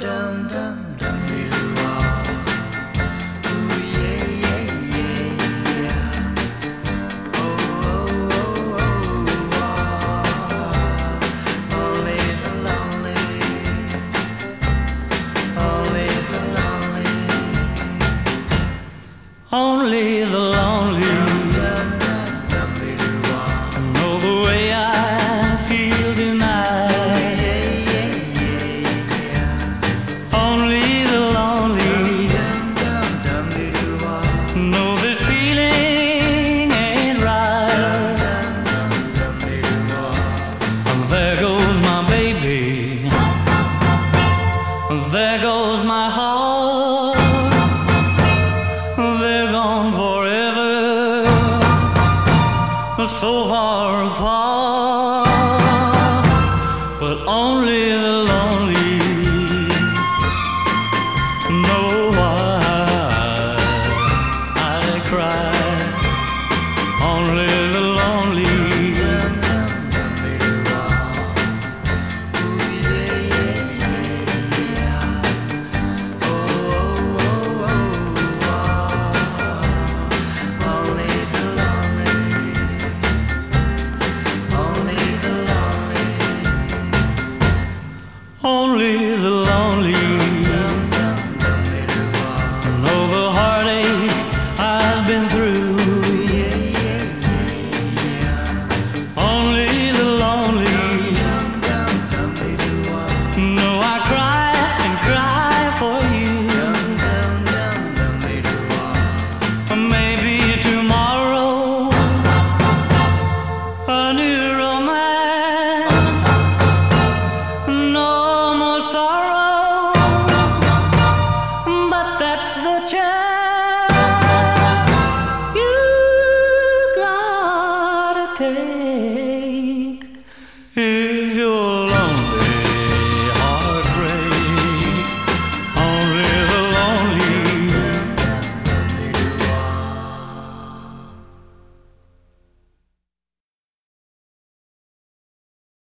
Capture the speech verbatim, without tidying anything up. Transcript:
dum dum dum dee doo ah. Ooh yeah yeah yeah yeah. Oh oh oh oh ah. Only the lonely, only the lonely, Only the lonely dum dum dum dee doo ah. know the way I feel tonight. Yeah yeah yeah yeah. Only the lonely Dum dum dum dee doo ah. know this feeling ain't right. Dum dum dum dee doo ah. There goes my baby, there goes my heart, they're gone forever, so far apart. But only the lonely know why I cry. Only the lonely Dum dum dum dee doo ah. Ooh yeah yeah yeah yeah. Oh oh oh oh ah. Only the lonely, only the lonely. only the lonely